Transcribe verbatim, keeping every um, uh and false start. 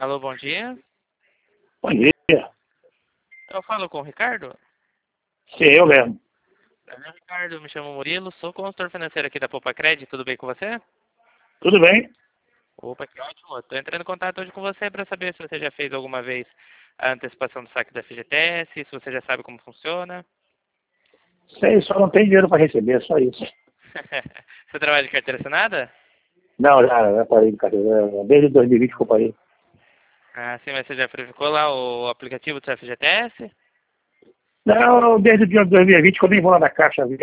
Alô, bom dia. Bom dia. Eu falo com o Ricardo? Sim, eu mesmo. Prazer, Ricardo, me chamo Murilo, sou consultor financeiro aqui da Poupa Credit, tudo bem com você? Tudo bem? Opa, que ótimo. Estou entrando em contato hoje com você para saber se você já fez alguma vez a antecipação do saque da F G T S, se você já sabe como funciona. Sei, só não tem dinheiro para receber, só isso. Você trabalha de carteira assinada? Não, já, já parei de carreira. Desde dois mil e vinte que eu parei. Ah, sim, mas você já verificou lá o aplicativo do seu F G T S? Não, desde o dia dois mil e vinte que eu nem vou lá na caixa